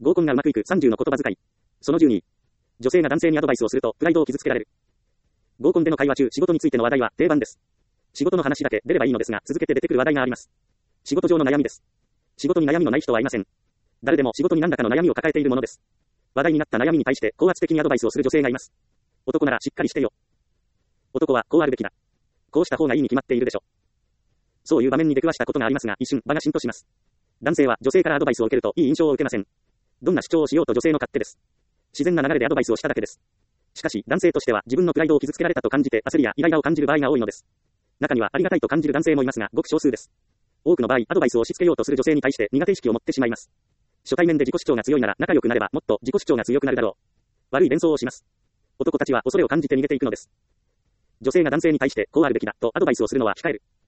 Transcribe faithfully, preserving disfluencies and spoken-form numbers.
合コンがうまくいくさんじゅうの言葉遣い。そのじゅうに。女性が男性にアドバイスをすると、プライドを傷つけられる。合コンでの会話中、仕事についての話題は定番です。仕事の話だけ出ればいいのですが、続けて出てくる話題があります。仕事上の悩みです。仕事に悩みのない人はいません。誰でも仕事に何らかの悩みを抱えているものです。話題になった悩みに対して高圧的にアドバイスをする女性がいます。男ならしっかりしてよ。男はこうあるべきだ。こうした方がいいに決まっているでしょ。そういう場面に出くわしたことがありますが、一瞬場が浸透します。男性は女性からアドバイスを受けるといい印象を受けません。どんな主張をしようと女性の勝手です。自然な流れでアドバイスをしただけです。しかし、男性としては自分のプライドを傷つけられたと感じて焦りやイライラを感じる場合が多いのです。中にはありがたいと感じる男性もいますが、ごく少数です。多くの場合、アドバイスを押し付けようとする女性に対して苦手意識を持ってしまいます。初対面で自己主張が強いなら仲良くなればもっと自己主張が強くなるだろう。悪い連想をします。男たちは恐れを感じて逃げていくのです。女性が男性に対してこうあるべきだとアドバイスをするのは控える。